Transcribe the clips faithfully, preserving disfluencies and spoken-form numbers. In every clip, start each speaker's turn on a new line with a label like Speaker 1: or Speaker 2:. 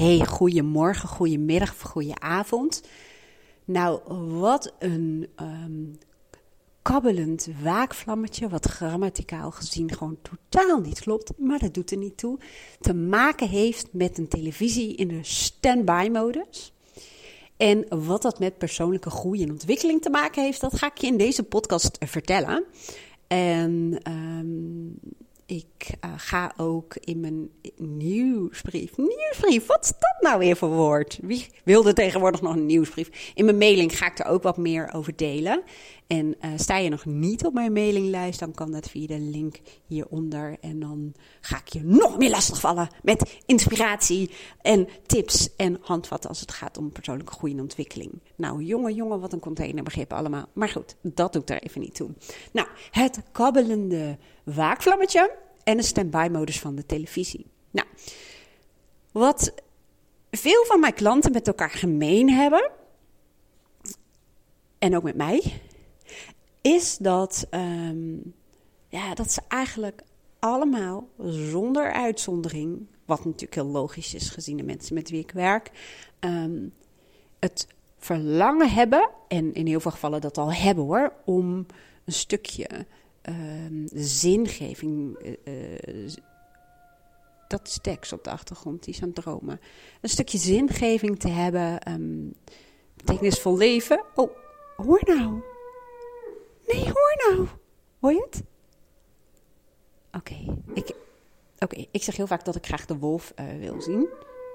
Speaker 1: Hey, goedemorgen, goedemiddag of goedenavond. Nou, wat een um, kabbelend waakvlammetje, wat grammaticaal gezien gewoon totaal niet klopt, maar dat doet er niet toe, te maken heeft met een televisie in de stand-by-modus. En wat dat met persoonlijke groei en ontwikkeling te maken heeft, dat ga ik je in deze podcast vertellen. En um, ik uh, ga ook in mijn nieuwsbrief... Nieuwsbrief, wat is dat nou weer voor woord? Wie wilde tegenwoordig nog een nieuwsbrief? In mijn mailing ga ik er ook wat meer over delen. En uh, sta je nog niet op mijn mailinglijst, dan kan dat via de link hieronder. En dan ga ik je nog meer lastigvallen met inspiratie en tips en handvatten als het gaat om persoonlijke groei en ontwikkeling. Nou, jongen, jongen, wat een containerbegrip allemaal. Maar goed, dat doe ik er even niet toe. Nou, het kabbelende waakvlammetje en de stand-by-modus van de televisie. Nou, wat veel van mijn klanten met elkaar gemeen hebben, en ook met mij, is dat, um, ja, dat ze eigenlijk allemaal zonder uitzondering, wat natuurlijk heel logisch is gezien de mensen met wie ik werk, um, het verlangen hebben, en in heel veel gevallen dat al hebben hoor, om een stukje um, zingeving, uh, uh, dat is Dex op de achtergrond, die is aan het dromen, een stukje zingeving te hebben, um, betekenisvol leven. Oh, hoor nou. Nee, hoor nou. Hoor je het? Oké, okay. ik, okay. ik zeg heel vaak dat ik graag de wolf uh, wil zien.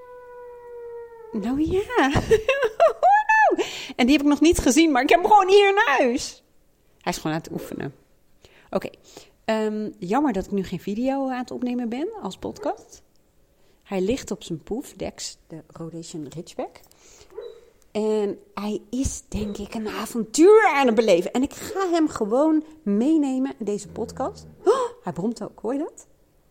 Speaker 1: Nou ja, hoor nou. En die heb ik nog niet gezien, maar ik heb hem gewoon hier in huis. Hij is gewoon aan het oefenen. Oké, okay. um, jammer dat ik nu geen video aan het opnemen ben als podcast. Hij ligt op zijn poef, Dex, de Rhodesian Ridgeback. En hij is, denk ik, een avontuur aan het beleven. En ik ga hem gewoon meenemen in deze podcast. Oh, hij bromt ook, hoor je dat?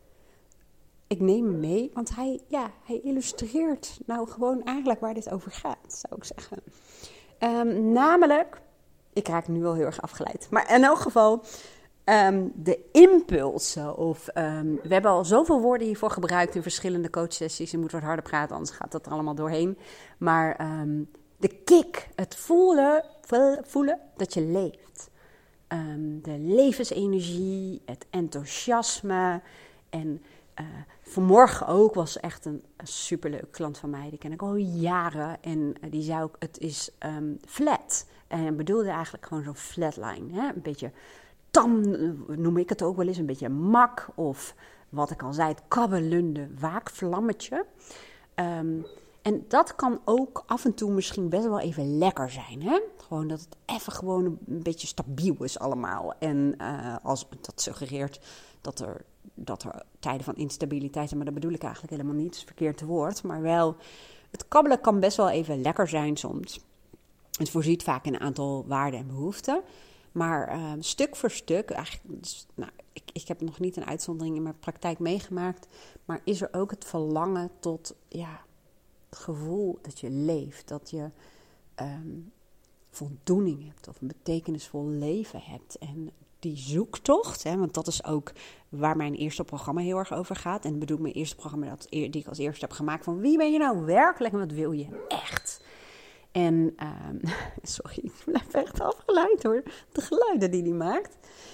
Speaker 1: Ik neem hem mee, want hij, ja, hij illustreert nou gewoon eigenlijk waar dit over gaat, zou ik zeggen. Um, namelijk, ik raak nu wel heel erg afgeleid. Maar in elk geval, um, de impulsen. Of, um, we hebben al zoveel woorden hiervoor gebruikt in verschillende coachsessies. Je moet wat harder praten, anders gaat dat er allemaal doorheen. Maar um, de kick, het voelen, voelen dat je leeft. Um, de levensenergie, het enthousiasme. En uh, vanmorgen ook was echt een, een superleuke klant van mij. Die ken ik al jaren. En uh, die zei ook, het is um, flat. En bedoelde eigenlijk gewoon zo'n flatline. Hè? Een beetje tam, noem ik het ook wel eens. Een beetje mak. Of wat ik al zei, het kabbelende waakvlammetje. Um, En dat kan ook af en toe misschien best wel even lekker zijn. Hè? Gewoon dat het even gewoon een beetje stabiel is allemaal. En uh, als dat suggereert dat er, dat er tijden van instabiliteit zijn. Maar dat bedoel ik eigenlijk helemaal niet. Het is verkeerd woord. Maar wel, het kabbelen kan best wel even lekker zijn soms. Het voorziet vaak in een aantal waarden en behoeften. Maar uh, stuk voor stuk, eigenlijk, dus, nou, ik, ik heb nog niet een uitzondering in mijn praktijk meegemaakt. Maar is er ook het verlangen tot, ja, het gevoel dat je leeft, dat je um, voldoening hebt of een betekenisvol leven hebt. En die zoektocht, hè, want dat is ook waar mijn eerste programma heel erg over gaat. En ik bedoel mijn eerste programma dat, die ik als eerste heb gemaakt van wie ben je nou werkelijk en wat wil je echt? En, um, sorry, ik blijf echt afgeleid hoor, de geluiden die hij maakt.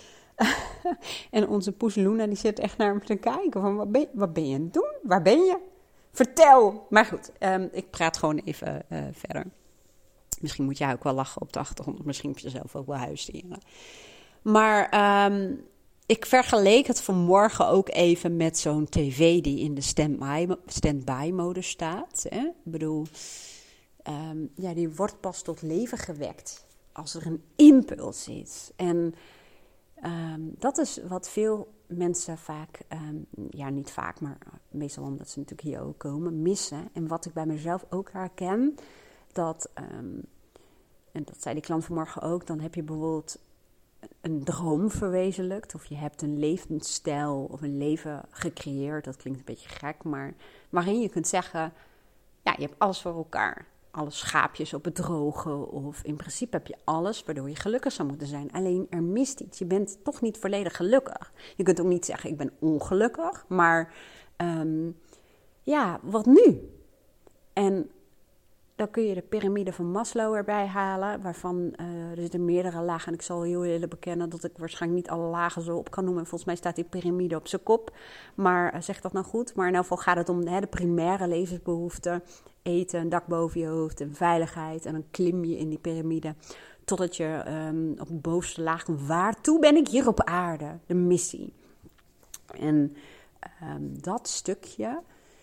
Speaker 1: En onze poes Luna die zit echt naar hem te kijken van wat ben, wat ben je aan het doen? Waar ben je? Vertel! Maar goed, um, ik praat gewoon even uh, verder. Misschien moet jij ook wel lachen op de achtergrond. Of misschien heb je zelf ook wel huisdieren. Maar um, ik vergeleek het vanmorgen ook even met zo'n tv die in de stand-by-modus staat. Hè? Ik bedoel, um, ja, die wordt pas tot leven gewekt als er een impuls is. En um, dat is wat veel mensen vaak, um, ja niet vaak, maar meestal omdat ze natuurlijk hier ook komen, missen. En wat ik bij mezelf ook herken, dat, um, en dat zei die klant vanmorgen ook, dan heb je bijvoorbeeld een droom verwezenlijkt, of je hebt een levensstijl of een leven gecreëerd, dat klinkt een beetje gek, maar waarin je kunt zeggen, ja, je hebt alles voor elkaar. Alle schaapjes op het droge, of in principe heb je alles waardoor je gelukkig zou moeten zijn. Alleen er mist iets. Je bent toch niet volledig gelukkig. Je kunt ook niet zeggen, ik ben ongelukkig, maar um, ja, wat nu? En dan kun je de piramide van Maslow erbij halen, waarvan uh, er zitten meerdere lagen. En ik zal heel eerlijk bekennen dat ik waarschijnlijk niet alle lagen zo op kan noemen. Volgens mij staat die piramide op zijn kop. Maar uh, zeg dat nou goed? Maar in elk geval gaat het om hè, de primaire levensbehoeften. Eten, een dak boven je hoofd en veiligheid. En dan klim je in die piramide totdat je um, op de bovenste laag komt. Waartoe ben ik hier op aarde? De missie. En um, dat stukje...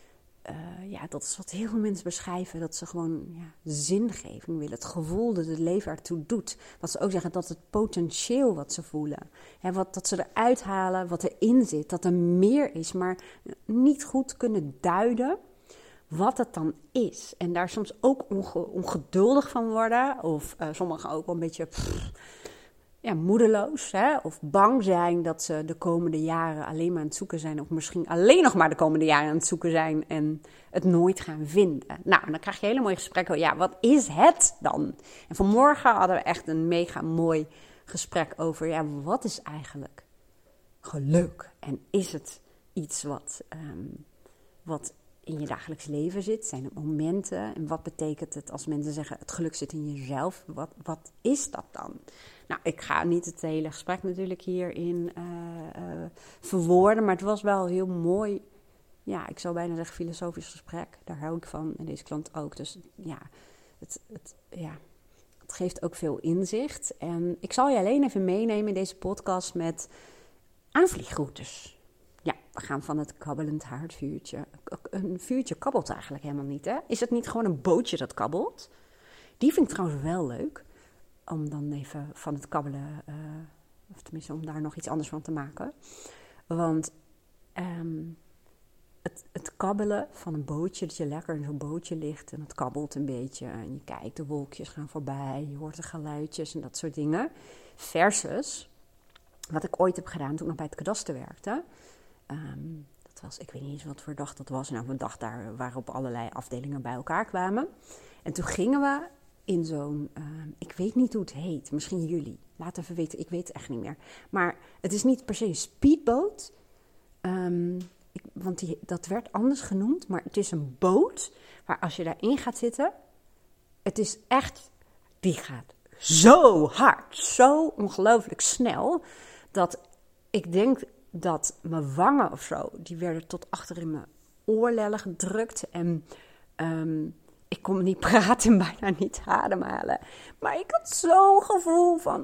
Speaker 1: Uh, ja, dat is wat heel veel mensen beschrijven. Dat ze gewoon ja, zingeving willen. Het gevoel dat het leven ertoe doet. Wat ze ook zeggen, dat het potentieel wat ze voelen. Hè, wat, dat ze eruit halen wat erin zit. Dat er meer is, maar niet goed kunnen duiden wat het dan is. En daar soms ook onge, ongeduldig van worden. Of uh, sommigen ook wel een beetje... Pff, Ja, moedeloos, hè? Of bang zijn dat ze de komende jaren alleen maar aan het zoeken zijn. Of misschien alleen nog maar de komende jaren aan het zoeken zijn en het nooit gaan vinden. Nou, en dan krijg je hele mooie gesprekken. Ja, wat is het dan? En vanmorgen hadden we echt een mega mooi gesprek over, ja, wat is eigenlijk geluk? En is het iets wat, um, wat in je dagelijks leven zit? Zijn het momenten? En wat betekent het als mensen zeggen, het geluk zit in jezelf? Wat, wat is dat dan? Nou, ik ga niet het hele gesprek natuurlijk hierin uh, uh, verwoorden, maar het was wel heel mooi. Ja, ik zou bijna zeggen filosofisch gesprek. Daar hou ik van en deze klant ook. Dus ja, het, het, ja, het geeft ook veel inzicht. En ik zal je alleen even meenemen in deze podcast met aanvliegroutes. Ja, we gaan van het kabbelend haardvuurtje. Een vuurtje kabbelt eigenlijk helemaal niet, hè? Is het niet gewoon een bootje dat kabbelt? Die vind ik trouwens wel leuk. Om dan even van het kabbelen, uh, of tenminste om daar nog iets anders van te maken. Want um, het, het kabbelen van een bootje, dat je lekker in zo'n bootje ligt en het kabbelt een beetje. En je kijkt, de wolkjes gaan voorbij, je hoort de geluidjes en dat soort dingen. Versus, wat ik ooit heb gedaan toen ik nog bij het kadaster werkte. Um, dat was, ik weet niet eens wat voor dag dat was. Nou, een dag daar waarop allerlei afdelingen bij elkaar kwamen. En toen gingen we... in zo'n, uh, ik weet niet hoe het heet, misschien jullie. Laat even weten, ik weet het echt niet meer. Maar het is niet per se een speedboot. Um, ik, want die, dat werd anders genoemd. Maar het is een boot waar als je daarin gaat zitten... Het is echt, die gaat zo hard, zo ongelooflijk snel... dat ik denk dat mijn wangen of zo... die werden tot achter in mijn oorlellen gedrukt. En... Um, Ik kon niet praten en bijna niet ademhalen. Maar ik had zo'n gevoel van...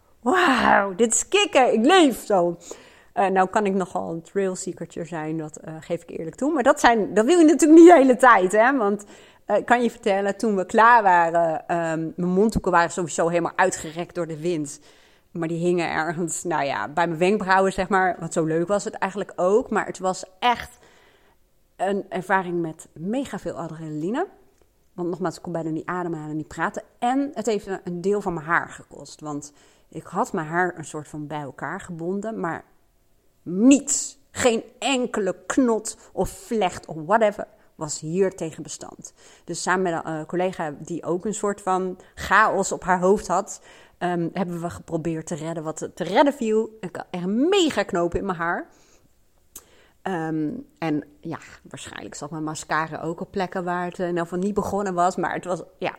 Speaker 1: Wauw, dit is kicken, ik leef zo. Uh, nou kan ik nogal een trailseekertje zijn, dat uh, geef ik eerlijk toe. Maar dat, zijn, dat wil je natuurlijk niet de hele tijd, hè. Want uh, ik kan je vertellen, toen we klaar waren... Um, mijn mondhoeken waren sowieso helemaal uitgerekt door de wind. Maar die hingen ergens, nou ja, bij mijn wenkbrauwen, zeg maar. Want zo leuk was het eigenlijk ook. Maar het was echt een ervaring met mega veel adrenaline... Want nogmaals, ik kon bijna niet ademhalen en niet praten. En het heeft een deel van mijn haar gekost. Want ik had mijn haar een soort van bij elkaar gebonden. Maar niets, geen enkele knot of vlecht of whatever was hier tegen bestand. Dus samen met een uh, collega die ook een soort van chaos op haar hoofd had... Um, hebben we geprobeerd te redden wat te redden viel. Ik had echt een mega knoop in mijn haar... Um, en ja, waarschijnlijk zat mijn mascara ook op plekken waar het in ieder geval niet begonnen was. Maar het was, ja...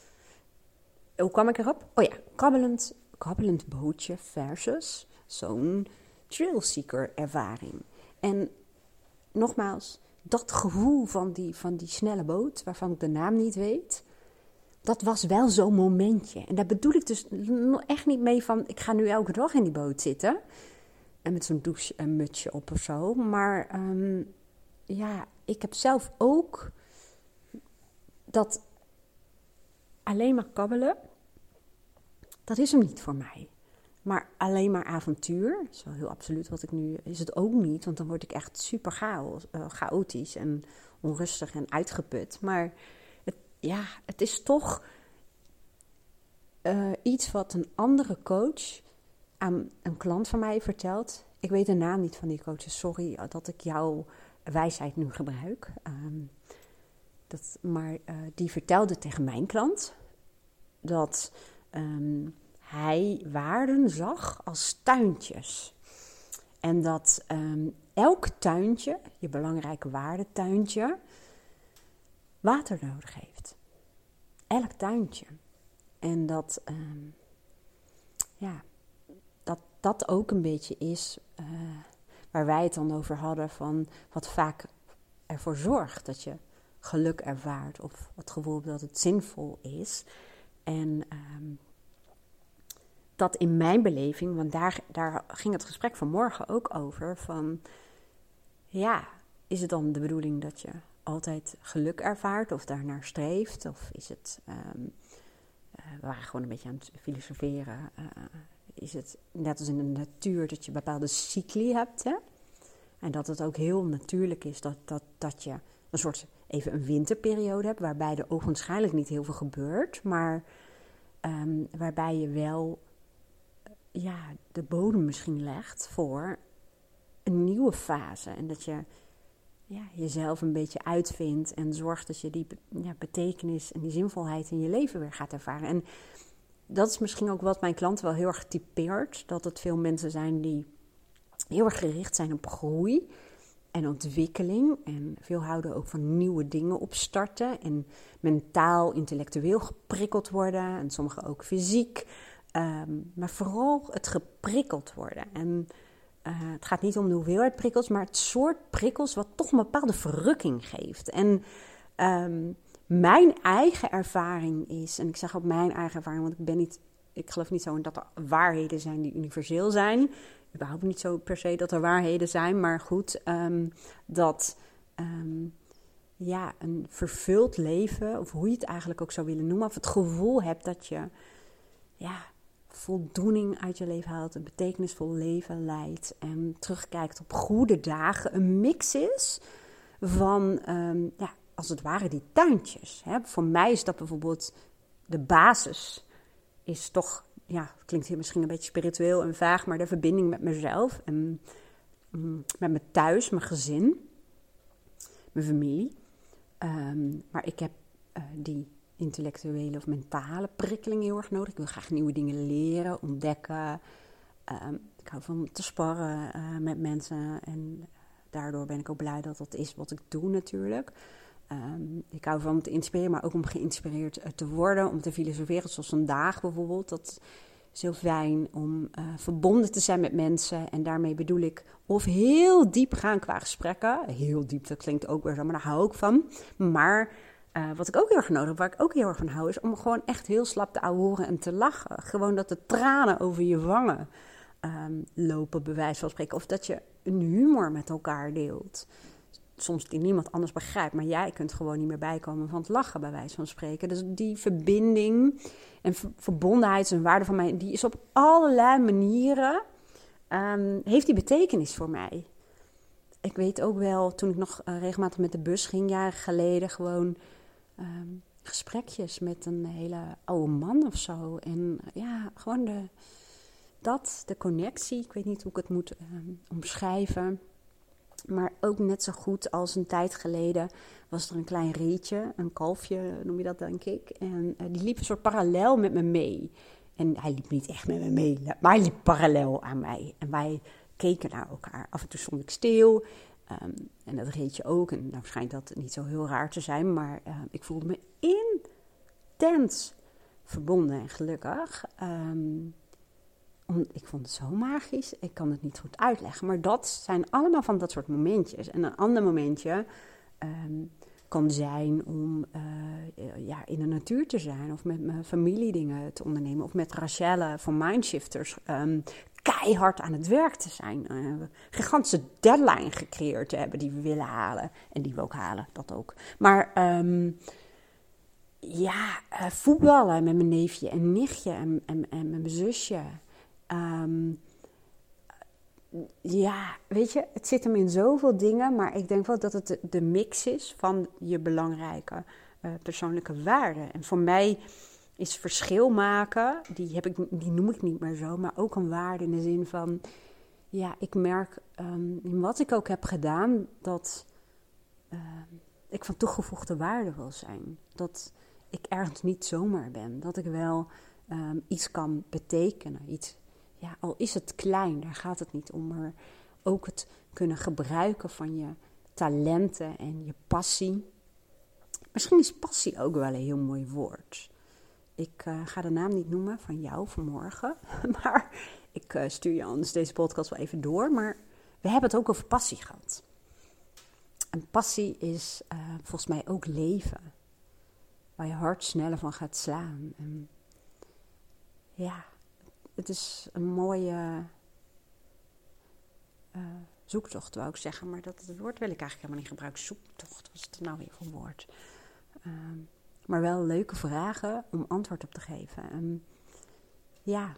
Speaker 1: Hoe kwam ik erop? Oh ja, kabbelend, kabbelend bootje versus zo'n trailseeker ervaring. En nogmaals, dat gevoel van die, van die snelle boot, waarvan ik de naam niet weet... Dat was wel zo'n momentje. En daar bedoel ik dus echt niet mee van... Ik ga nu elke dag in die boot zitten... En met zo'n douche en mutsje op of zo. Maar um, ja, ik heb zelf ook dat alleen maar kabbelen, dat is hem niet voor mij. Maar alleen maar avontuur, dat is wel heel absoluut wat ik nu, is het ook niet. Want dan word ik echt super chaos, uh, chaotisch en onrustig en uitgeput. Maar het, ja, het is toch uh, iets wat een andere coach... aan een klant van mij vertelt. Ik weet de naam niet van die coach. Sorry dat ik jouw wijsheid nu gebruik. Um, dat, maar uh, die vertelde tegen mijn klant... dat um, hij waarden zag als tuintjes. En dat um, elk tuintje, je belangrijke waardetuintje... water nodig heeft. Elk tuintje. En dat, um, ja, dat dat ook een beetje is uh, waar wij het dan over hadden, van wat vaak ervoor zorgt dat je geluk ervaart of het gevoel hebt dat het zinvol is. En um, dat in mijn beleving, want daar, daar ging het gesprek vanmorgen ook over, van ja, is het dan de bedoeling dat je altijd geluk ervaart of daarnaar streeft? Of is het, um, uh, we waren gewoon een beetje aan het filosoferen, uh, is het net als in de natuur dat je bepaalde cycli hebt, hè? En dat het ook heel natuurlijk is dat, dat, dat je een soort even een winterperiode hebt, waarbij er ogenschijnlijk niet heel veel gebeurt, maar um, waarbij je wel ja, de bodem misschien legt voor een nieuwe fase. En dat je ja, jezelf een beetje uitvindt en zorgt dat je die ja, betekenis en die zinvolheid in je leven weer gaat ervaren. En dat is misschien ook wat mijn klanten wel heel erg typeert. Dat het veel mensen zijn die heel erg gericht zijn op groei en ontwikkeling. En veel houden ook van nieuwe dingen opstarten. En mentaal, intellectueel geprikkeld worden. En sommigen ook fysiek. Um, maar vooral het geprikkeld worden. En uh, het gaat niet om de hoeveelheid prikkels, maar het soort prikkels wat toch een bepaalde verrukking geeft. En um, mijn eigen ervaring is, en ik zeg ook mijn eigen ervaring, want ik ben niet, ik geloof niet zo in dat er waarheden zijn die universeel zijn. Überhaupt niet zo per se dat er waarheden zijn, maar goed, um, dat um, ja, een vervuld leven, of hoe je het eigenlijk ook zou willen noemen, of het gevoel hebt dat je ja, voldoening uit je leven haalt, een betekenisvol leven leidt en terugkijkt op goede dagen, een mix is van, um, ja, als het ware die tuintjes. Hè. Voor mij is dat bijvoorbeeld de basis, is toch, ja, klinkt hier misschien een beetje spiritueel en vaag, maar de verbinding met mezelf en mm, met mijn thuis, mijn gezin, mijn familie. Um, maar ik heb uh, die intellectuele of mentale prikkeling heel erg nodig. Ik wil graag nieuwe dingen leren, ontdekken. Um, ik hou van te sparren uh, met mensen. En daardoor ben ik ook blij dat dat is wat ik doe natuurlijk. Um, ik hou van te inspireren, maar ook om geïnspireerd uh, te worden. Om te filosoferen, zoals vandaag bijvoorbeeld. Dat is heel fijn om uh, verbonden te zijn met mensen. En daarmee bedoel ik of heel diep gaan qua gesprekken. Heel diep, dat klinkt ook weer zo, maar daar hou ik van. Maar Uh, wat ik ook heel erg nodig heb, waar ik ook heel erg van hou, is om gewoon echt heel slap te ouwehoeren en te lachen. Gewoon dat de tranen over je wangen um, lopen, bij wijze van spreken. Of dat je een humor met elkaar deelt. Soms die niemand anders begrijpt, maar jij kunt gewoon niet meer bijkomen van het lachen, bij wijze van spreken. Dus die verbinding en ver- verbondenheid en waarde van mij, die is op allerlei manieren, um, heeft die betekenis voor mij. Ik weet ook wel, toen ik nog uh, regelmatig met de bus ging, jaren geleden, gewoon um, gesprekjes met een hele oude man of zo. En ja, gewoon de, dat, de connectie. Ik weet niet hoe ik het moet um, omschrijven. Maar ook net zo goed als een tijd geleden was er een klein reetje, een kalfje noem je dat denk ik. En uh, die liep een soort parallel met me mee. En hij liep niet echt met me mee, maar hij liep parallel aan mij. En wij keken naar elkaar. Af en toe stond ik stil. Um, en dat reetje ook. En nou schijnt dat niet zo heel raar te zijn. Maar uh, ik voelde me intens verbonden en gelukkig. Um, om, ik vond het zo magisch. Ik kan het niet goed uitleggen. Maar dat zijn allemaal van dat soort momentjes. En een ander momentje um, kan zijn om uh, ja, in de natuur te zijn. Of met mijn familie dingen te ondernemen. Of met Rachelle van Mindshifters um, keihard aan het werk te zijn. Uh, een gigantische deadline gecreëerd te hebben die we willen halen. En die we ook halen, dat ook. Maar um, ja, uh, voetballen met mijn neefje en nichtje en, en, en met mijn zusje. Um, ja, weet je, het zit hem in zoveel dingen. Maar ik denk wel dat het de, de mix is van je belangrijke uh, persoonlijke waarden. En voor mij is verschil maken, die, heb ik, die noem ik niet meer zo, maar ook een waarde in de zin van, ja, ik merk um, in wat ik ook heb gedaan, dat uh, ik van toegevoegde waarde wil zijn. Dat ik ergens niet zomaar ben. Dat ik wel um, iets kan betekenen. Iets, ja, al is het klein, daar gaat het niet om, maar ook het kunnen gebruiken van je talenten en je passie Misschien is passie ook wel een heel mooi woord. Ik uh, ga de naam niet noemen van jou vanmorgen. Maar ik uh, stuur je anders deze podcast wel even door. Maar we hebben het ook over passie gehad. En passie is uh, volgens mij ook leven. Waar je hart sneller van gaat slaan. En ja, het is een mooie uh, zoektocht, wou ik zeggen. Maar dat het woord wil ik eigenlijk helemaal niet gebruiken. Zoektocht, wat is het nou weer voor een woord? Uh, maar wel leuke vragen om antwoord op te geven. En ja,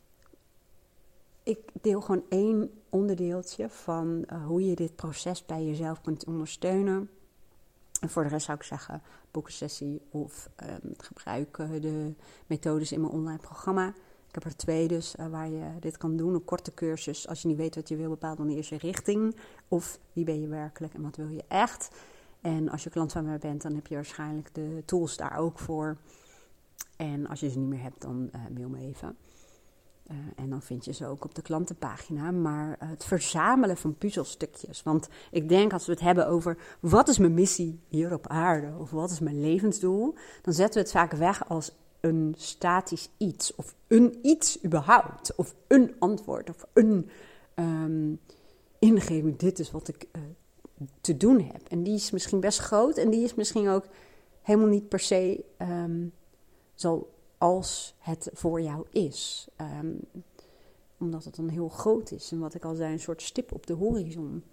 Speaker 1: ik deel gewoon één onderdeeltje van uh, hoe je dit proces bij jezelf kunt ondersteunen. En voor de rest zou ik zeggen, boek een sessie of um, gebruik uh, de methodes in mijn online programma. Ik heb er twee dus uh, waar je dit kan doen. Een korte cursus, als je niet weet wat je wil, bepaal dan eerst je richting. Of wie ben je werkelijk en wat wil je echt. En als je klant van mij bent, dan heb je waarschijnlijk de tools daar ook voor. En als je ze niet meer hebt, dan uh, mail me even. Uh, en dan vind je ze ook op de klantenpagina. Maar uh, het verzamelen van puzzelstukjes. Want ik denk als we het hebben over wat is mijn missie hier op aarde? Of wat is mijn levensdoel? Dan zetten we het vaak weg als een statisch iets. Of een iets überhaupt. Of een antwoord. Of een um, ingeving. Dit is wat ik uh, te doen heb. En die is misschien best groot. En die is misschien ook helemaal niet per se um, zo... als het voor jou is. Um, omdat het dan heel groot is. En wat ik al zei, een soort stip op de horizon.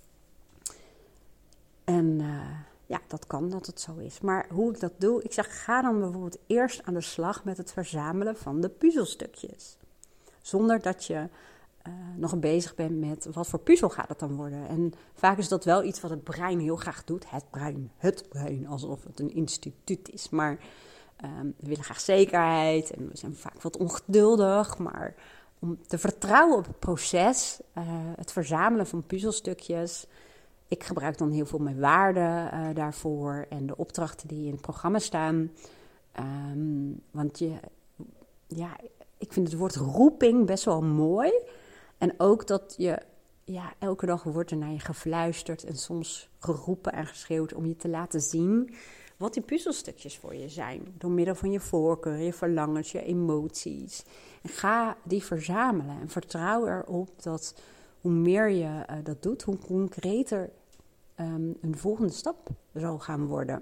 Speaker 1: En uh, ja, dat kan dat het zo is. Maar hoe ik dat doe, ik zeg, ga dan bijvoorbeeld eerst aan de slag met het verzamelen van de puzzelstukjes. Zonder dat je uh, nog bezig bent met wat voor puzzel gaat het dan worden. En vaak is dat wel iets wat het brein heel graag doet. Het brein, het brein, alsof het een instituut is. Maar Um, we willen graag zekerheid en we zijn vaak wat ongeduldig. Maar om te vertrouwen op het proces, uh, het verzamelen van puzzelstukjes. Ik gebruik dan heel veel mijn waarden uh, daarvoor en de opdrachten die in het programma staan. Um, want je, ja, ik vind het woord roeping best wel mooi. En ook dat je, ja, elke dag wordt er naar je gefluisterd en soms geroepen en geschreeuwd om je te laten zien wat die puzzelstukjes voor je zijn. Door middel van je voorkeur, je verlangens, je emoties. En ga die verzamelen. En vertrouw erop dat hoe meer je uh, dat doet, hoe concreter um, een volgende stap zal gaan worden.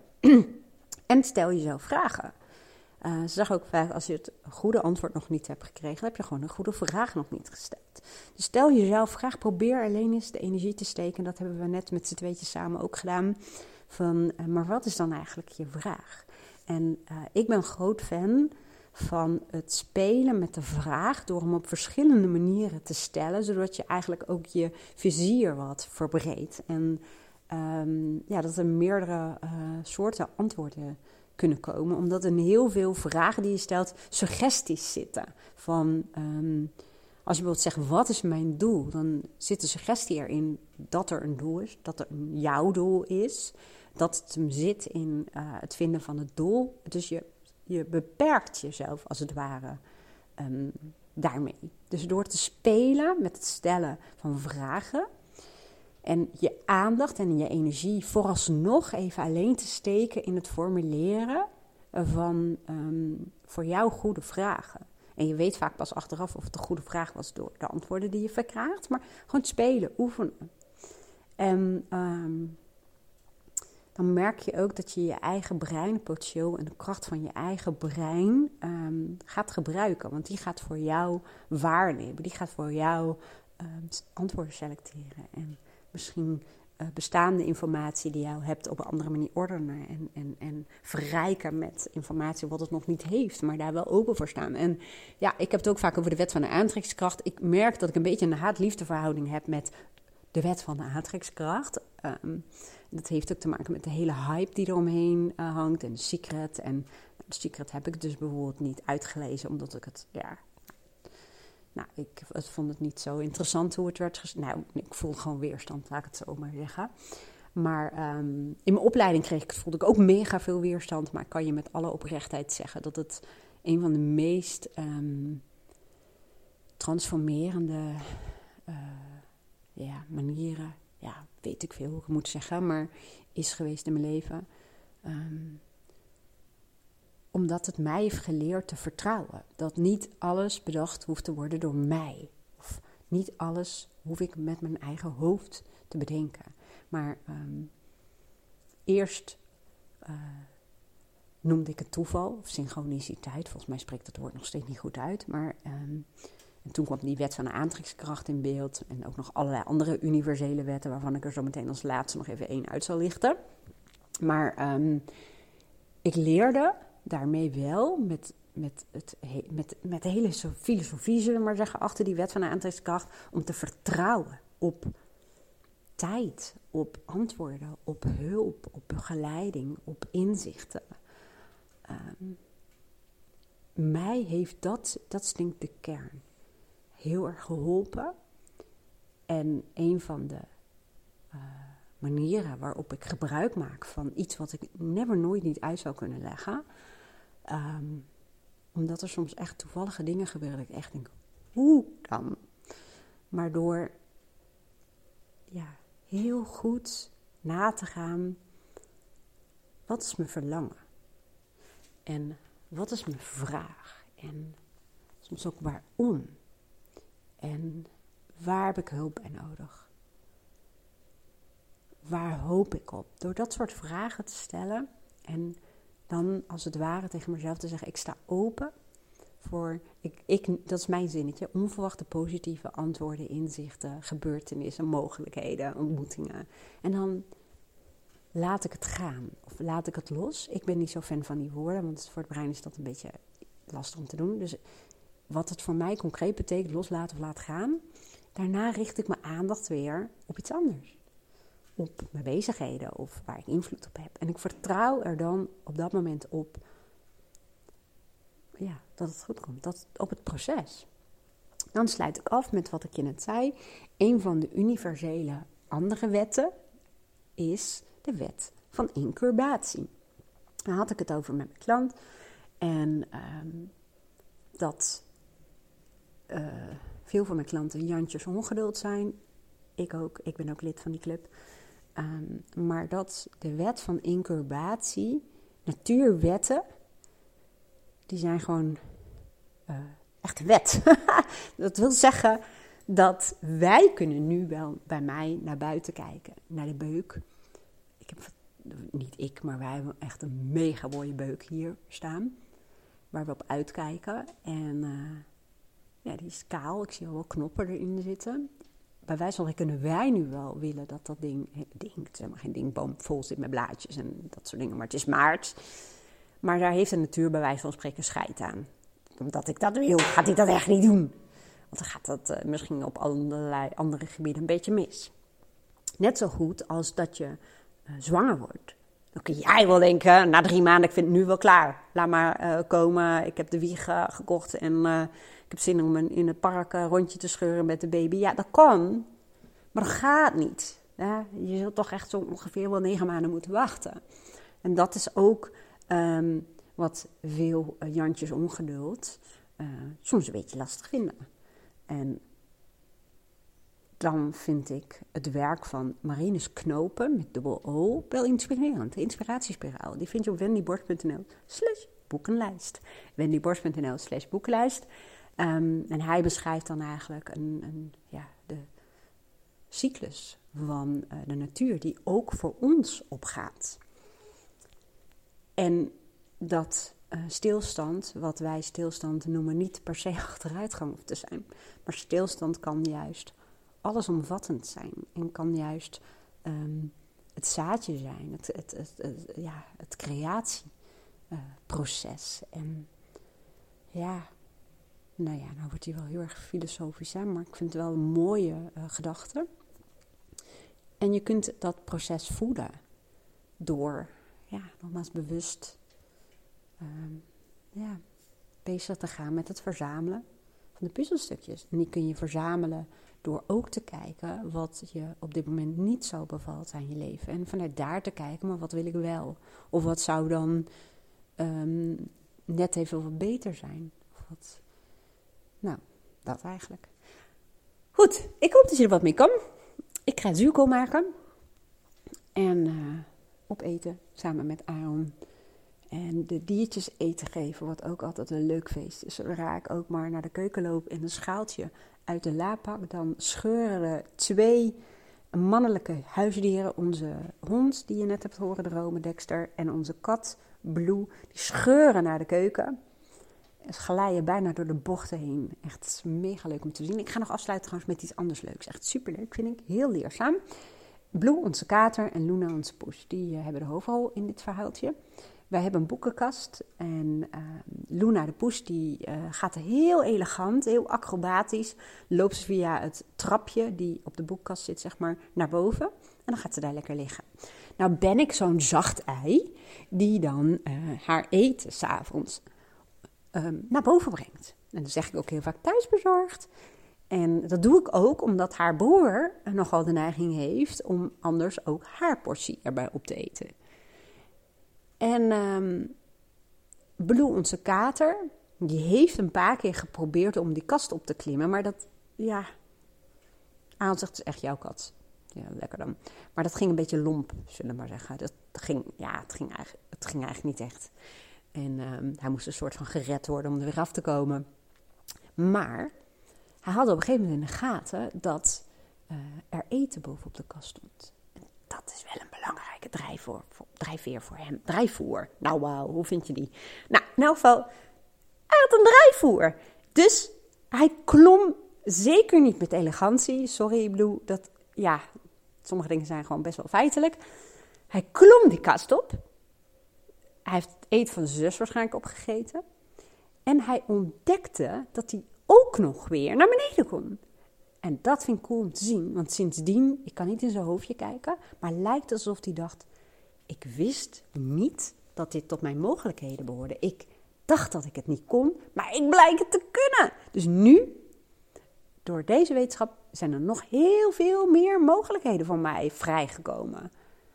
Speaker 1: En stel jezelf vragen. Uh, ze zeggen ook vaak, als je het goede antwoord nog niet hebt gekregen, heb je gewoon een goede vraag nog niet gesteld. Dus stel jezelf vraag, probeer alleen eens de energie te steken. Dat hebben we net met z'n tweetjes samen ook gedaan. Van, uh, maar wat is dan eigenlijk je vraag? En uh, ik ben een groot fan van het spelen met de vraag door hem op verschillende manieren te stellen, zodat je eigenlijk ook je vizier wat verbreedt. En um, ja, dat er meerdere uh, soorten antwoorden kunnen komen, omdat in heel veel vragen die je stelt suggesties zitten. Van, um, als je bijvoorbeeld zegt, wat is mijn doel? Dan zit de suggestie erin dat er een doel is, dat er een jouw doel is. Dat het hem zit in uh, het vinden van het doel. Dus je, je beperkt jezelf als het ware um, daarmee. Dus door te spelen met het stellen van vragen en je aandacht en je energie vooralsnog even alleen te steken in het formuleren van um, voor jou goede vragen. En je weet vaak pas achteraf of het een goede vraag was door de antwoorden die je verkrijgt. Maar gewoon spelen, oefenen. En um, dan merk je ook dat je je eigen breinpotentieel en de kracht van je eigen brein um, gaat gebruiken. Want die gaat voor jou waarnemen. Die gaat voor jou um, antwoorden selecteren. En misschien uh, bestaande informatie die jou hebt op een andere manier ordenen. En, en, en verrijken met informatie wat het nog niet heeft. Maar daar wel open voor staan. En ja, ik heb het ook vaak over de wet van de aantrekkingskracht. Ik merk dat ik een beetje een haat-liefde verhouding heb met de wet van de aantrekkingskracht. Um, dat heeft ook te maken met de hele hype die eromheen uh, hangt. En de Secret. En de Secret heb ik dus bijvoorbeeld niet uitgelezen. Omdat ik het, ja... Nou, ik het vond het niet zo interessant hoe het werd geschreven. Nou, ik voelde gewoon weerstand, laat ik het zo maar zeggen. Maar um, in mijn opleiding kreeg ik, voelde ik ook mega veel weerstand. Maar ik kan je met alle oprechtheid zeggen dat het een van de meest um, transformerende uh, ja, manieren, ja, weet ik veel hoe ik het moet zeggen, maar is geweest in mijn leven. Um, omdat het mij heeft geleerd te vertrouwen. Dat niet alles bedacht hoeft te worden door mij. Of niet alles hoef ik met mijn eigen hoofd te bedenken. Maar um, eerst uh, noemde ik het toeval of synchroniciteit. Volgens mij spreekt het woord nog steeds niet goed uit. Maar um, en toen kwam die wet van de aantrekkingskracht in beeld. En ook nog allerlei andere universele wetten, waarvan ik er zo meteen als laatste nog even één uit zal lichten. Maar um, ik leerde daarmee wel met, met, het, met, met de hele filosofie, zullen we maar zeggen, achter die wet van de aantrekkingskracht, om te vertrouwen op tijd, op antwoorden, op hulp, op begeleiding, op inzichten. Um, mij heeft dat, dat stinkt de kern, heel erg geholpen. En een van de uh, manieren waarop ik gebruik maak van iets wat ik never nooit niet uit zou kunnen leggen. Um, omdat er soms echt toevallige dingen gebeuren dat ik echt denk, hoe dan? Maar door ja, heel goed na te gaan, wat is mijn verlangen? En wat is mijn vraag? En soms ook waarom? En waar heb ik hulp bij nodig? Waar hoop ik op? Door dat soort vragen te stellen en dan als het ware tegen mezelf te zeggen, ik sta open voor, ik, ik, dat is mijn zinnetje, onverwachte positieve antwoorden, inzichten, gebeurtenissen, mogelijkheden, ontmoetingen. En dan laat ik het gaan of laat ik het los. Ik ben niet zo fan van die woorden, want voor het brein is dat een beetje lastig om te doen. Dus wat het voor mij concreet betekent, loslaten of laten gaan, daarna richt ik mijn aandacht weer op iets anders. Op mijn bezigheden of waar ik invloed op heb. En ik vertrouw er dan op dat moment op ja, dat het goed komt, dat, op het proces. Dan sluit ik af met wat ik je net zei. Een van de universele andere wetten is de wet van incubatie. Daar had ik het over met mijn klant. En um, dat uh, veel van mijn klanten Jantjes ongeduld zijn. Ik ook, ik ben ook lid van die club. Um, maar dat de wet van incubatie, natuurwetten, die zijn gewoon uh, echt wet. Dat wil zeggen dat wij kunnen nu wel bij mij naar buiten kijken, naar de beuk. Ik heb, niet ik, maar wij hebben echt een mega mooie beuk hier staan, waar we op uitkijken. En uh, ja, die is kaal, ik zie al wel knoppen erin zitten. Bij wijze van kunnen wij nu wel willen dat dat ding, ding het is helemaal geen ding, boom vol zit met blaadjes en dat soort dingen, maar het is maart. Maar daar heeft de natuur bij wijze van spreken scheid aan. Omdat ik dat wil, gaat hij dat echt niet doen. Want dan gaat dat uh, misschien op allerlei andere gebieden een beetje mis. Net zo goed als dat je uh, zwanger wordt. Dan kun jij wel denken, na drie maanden, ik vind het nu wel klaar. Laat maar uh, komen, ik heb de wieg uh, gekocht en uh, ik heb zin om een, in het park een rondje te scheuren met de baby. Ja, dat kan, maar dat gaat niet. Ja, je zult toch echt zo ongeveer wel negen maanden moeten wachten. En dat is ook um, wat veel uh, Jantjes ongeduld uh, soms een beetje lastig vinden. En dan vind ik het werk van Marinus Knopen met dubbel O wel inspirerend. De inspiratiespiraal, die vind je op wendyborst.nl slash boekenlijst. wendyborst.nl slash boekenlijst. Um, en hij beschrijft dan eigenlijk een, een, ja, de cyclus van uh, de natuur die ook voor ons opgaat. En dat uh, stilstand, wat wij stilstand noemen, niet per se achteruitgang hoeft te zijn. Maar stilstand kan juist allesomvattend zijn. En kan juist um, het zaadje zijn, het, het, het, het, ja, het creatieproces. Uh, en ja, nou ja, nou wordt hij wel heel erg filosofisch, hè, maar ik vind het wel een mooie uh, gedachte. En je kunt dat proces voeden door, ja, nogmaals bewust um, ja, bezig te gaan met het verzamelen van de puzzelstukjes. En die kun je verzamelen door ook te kijken wat je op dit moment niet zo bevalt aan je leven. En vanuit daar te kijken, maar wat wil ik wel? Of wat zou dan um, net even wat beter zijn? Of wat... Nou, dat eigenlijk. Goed, ik hoop dat je er wat mee kan. Ik ga zuurkool maken. En uh, opeten samen met Aaron. En de diertjes eten geven, wat ook altijd een leuk feest is. Zodra ik ook maar naar de keuken loop en een schaaltje uit de la pak, dan scheuren er twee mannelijke huisdieren. Onze hond, die je net hebt horen dromen, Dexter, en onze kat, Blue, die scheuren naar de keuken. Ze glijden bijna door de bochten heen. Echt mega leuk om te zien. Ik ga nog afsluiten trouwens met iets anders leuks. Echt superleuk, vind ik. Heel leerzaam. Blue, onze kater, en Luna, onze poes. Die uh, hebben de hoofdrol in dit verhaaltje. Wij hebben een boekenkast. En uh, Luna, de poes, die uh, gaat heel elegant, heel acrobatisch. Loopt ze via het trapje die op de boekenkast zit, zeg maar, naar boven. En dan gaat ze daar lekker liggen. Nou ben ik zo'n zacht ei die dan uh, haar eten 's avonds um, naar boven brengt. En dan zeg ik ook heel vaak thuisbezorgd. En dat doe ik ook omdat haar broer nogal de neiging heeft om anders ook haar portie erbij op te eten. En um, Blue, onze kater, die heeft een paar keer geprobeerd om die kast op te klimmen. Maar dat, ja, Aaron zegt, het is echt jouw kat. Ja, lekker dan. Maar dat ging een beetje lomp, zullen we maar zeggen. Dat ging, ja, het ging, eigenlijk, het ging eigenlijk niet echt. En um, hij moest een soort van gered worden om er weer af te komen. Maar hij had op een gegeven moment in de gaten dat uh, er eten bovenop de kast stond. En dat is wel een belangrijke drijfveer voor, drijfveer voor hem. Drijfvoer. Nou wauw, hoe vind je die? Nou, in elk geval, hij had een drijfvoer. Dus hij klom zeker niet met elegantie. Sorry Blue, dat, ja, sommige dingen zijn gewoon best wel feitelijk. Hij klom die kast op. Hij heeft het eten van zijn zus waarschijnlijk opgegeten. En hij ontdekte dat hij ook nog weer naar beneden kon. En dat vind ik cool om te zien. Want sindsdien, ik kan niet in zijn hoofdje kijken, maar lijkt alsof hij dacht, ik wist niet dat dit tot mijn mogelijkheden behoorde. Ik dacht dat ik het niet kon, maar ik blijk het te kunnen. Dus nu, door deze wetenschap, zijn er nog heel veel meer mogelijkheden voor mij vrijgekomen.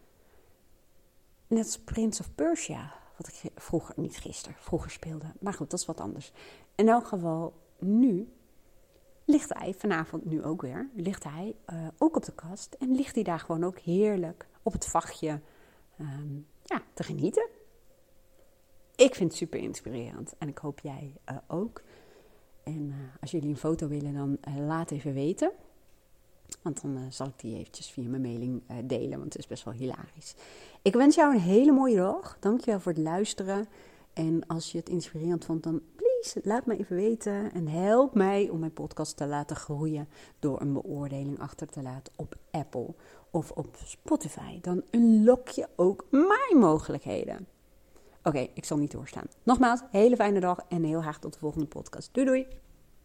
Speaker 1: Net als Prince of Persia, wat ik vroeger, niet gisteren, vroeger speelde. Maar goed, dat is wat anders. In elk geval, nu ligt hij, vanavond nu ook weer, ligt hij uh, ook op de kast. En ligt hij daar gewoon ook heerlijk op het vachtje um, ja, te genieten. Ik vind het super inspirerend en ik hoop jij uh, ook. En uh, als jullie een foto willen, dan uh, laat even weten. Want dan uh, zal ik die eventjes via mijn mailing uh, delen, want het is best wel hilarisch. Ik wens jou een hele mooie dag. Dankjewel voor het luisteren. En als je het inspirerend vond, dan please, laat me even weten. En help mij om mijn podcast te laten groeien door een beoordeling achter te laten op Apple of op Spotify. Dan unlock je ook mijn mogelijkheden. Oké, okay, ik zal niet doorstaan. Nogmaals, hele fijne dag en heel graag tot de volgende podcast. Doei doei!